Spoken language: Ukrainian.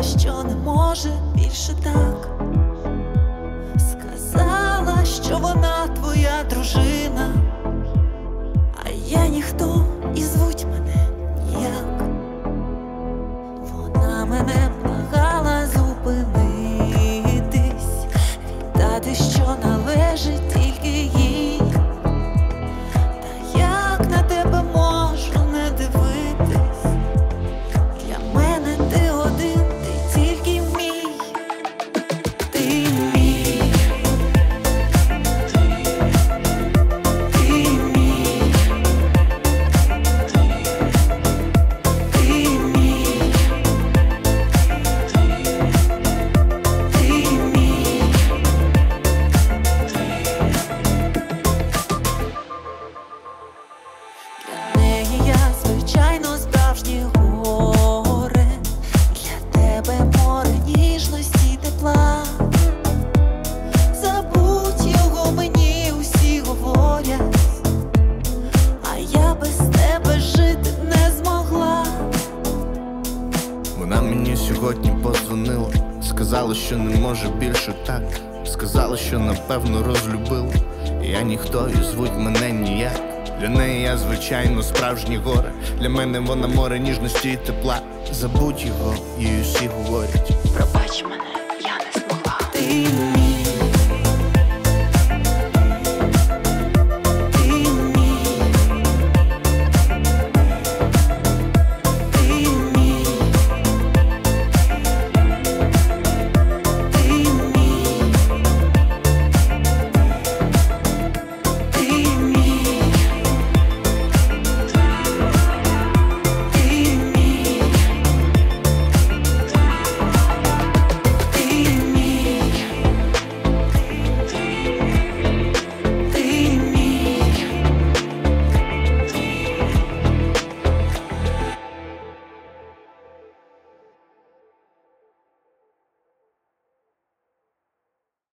сказала, що не може більше так. Сказала, що вона твоя дружина, а я ніхто і звуть мене ніяк. Вона мене благала зупинитись, віддати, що належить тільки їй. Та як на тебе можу не дивитись? Для мене ти один, ти тільки мій. Ти мій. Ти мій. Ти мій. Ти мій. Для неї я, звичайно, справжнє горе. Для тебе море ніжності й тепла. Забудь його, мені усі говорять, а я без тебе жити не змогла. Вона мені сьогодні подзвонила, сказала, що не може більше так. Сказала, що напевно розлюбила, я ніхто і звуть мене ніяк. Для неї я, звичайно, справжнє горе. Для мене вона море ніжності і тепла. Забудь його, їй усі говорять. Пробач мене, я не змогла. Ти